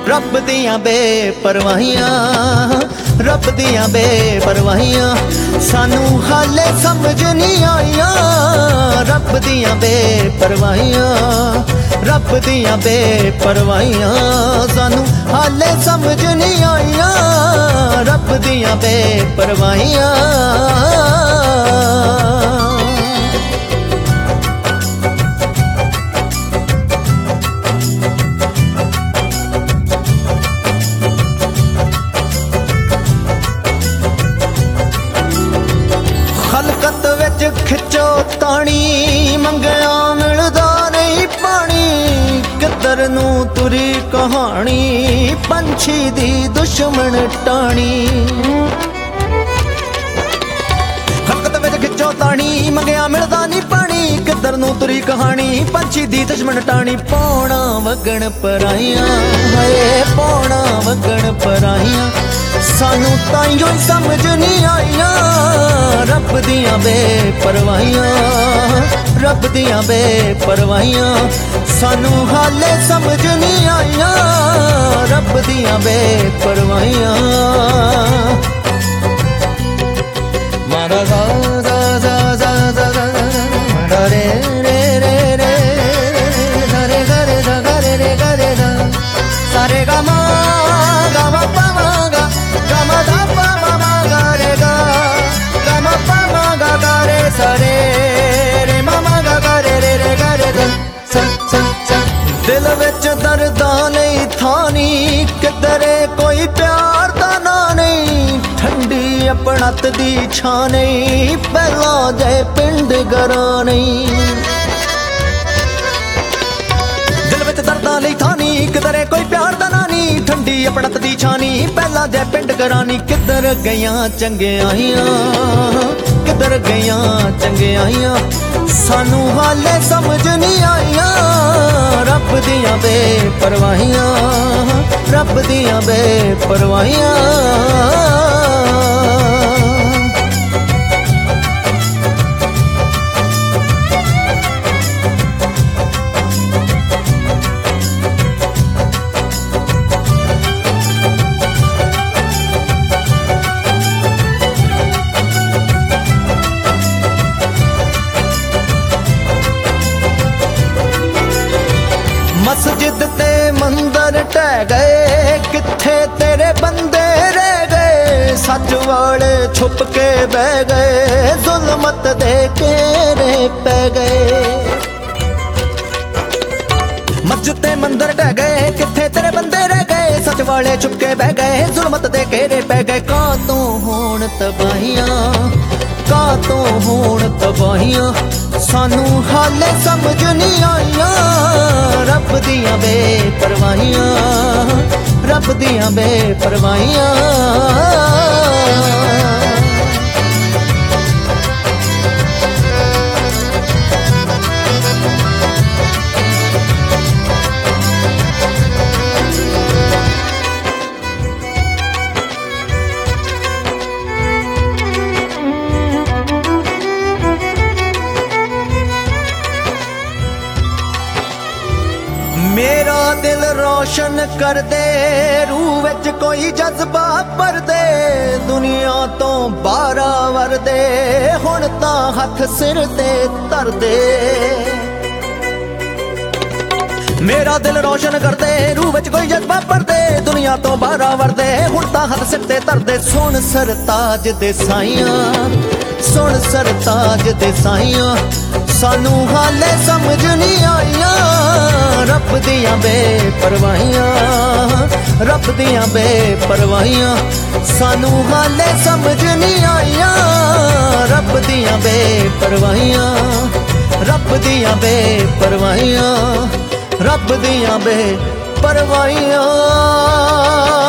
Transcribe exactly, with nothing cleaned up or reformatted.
रब दियां बेपरवाहियां, रब दियां बेपरवाहियां सानू हाले समझ नहीं आईयां। रब दियां बेपरवाहियां, रब दियां बेपरवाहियां सानू हाले समझ नहीं आईयां। रब दियां बेपरवाहियां। खलकत विच खिचो ताणी मंगया मिलदा नहीं पानी। किधर नूं तुरी कहानी पंछी दी दुश्मन टाणी। खलकत विच खिचो ताणी मंगया मिलदा नहीं पानी। किधर नूं तुरी कहानी पंछी दी दुश्मन टाणी। पौना वगण पराइयां हाय पौना वगण पराइयां सानू ताइयों समझ नहीं आईयां। रब दियां बेपरवाहियां, रब दियां बेपरवाहियां सानू हाले समझ नहीं आईयां। रब दियां बेपरवाहियां। मारा गा गा गा गा गा गा रे रे रे रे रे रे रे गा रे रे गा रे गा सारे गा मा गा मा पा मा गा गा मा दा पा मा मा गा रे गा गा मा पा मा गा गा रे सा रे रे मा मा गा गा रे रे रे गा रे गा सा सा सा। दिल विच दर्दां नहीं थानी किधरे कोई प्यार दा ना नहीं। ठंडी अपनत दी छां नहीं पहला जय पिंड गरा नहीं। दिल विच दर्दां नहीं थानी किधरे कोई प्यार दा ना नहीं। ठंडी अपनत दी छां नहीं पहला जय पिंड गरानी। किधर गईयां चंगियाइयां, किधर गईयां चंगियाइयां सानू हाले समझ नहीं आईयां। रब दियां बेपरवाहियां, रब दियां बेपरवाहियां। मस्जिद ते मंदिर टह गए किथे तेरे बंदे रह गए। सच वाले छुप के बह गए जुल्मत दे घेरे पै गए। मस्जिद ते मंदिर टह गए किथे तेरे बंदे रह गए। सच वाले छुप के बह गए जुल्मत दे घेरे पै गए। का तों होण तबाहियां, का तों होण तबाहियां सानू हाले समझ नहीं आईयां। रब दियां बेपरवाहियां, रब दियां बेपरवाहियां। मेरा दिल रोशन कर दे रूह विच कोई जज्बा भर दे। दुनिया तो बारा वर दे हुण तां हथ सिर ते धर दे। मेरा दिल रोशन कर दे रूह विच कोई जज्बा भर दे। दुनिया तो बारा वर दे हुण तां हथ सिर ते धर दे। सुन सरताज दे साइयां, सुन सरताज दे साइयां सानू हाले समझ नहीं आईयां। रब दियां बेपरवाहियां, रब दियां बेपरवाहियां सानू हाले समझ नहीं आईयां। रब दियां बेपरवाहियां, रब दियां बेपरवाहियां, रब दियां बेपरवाहियां।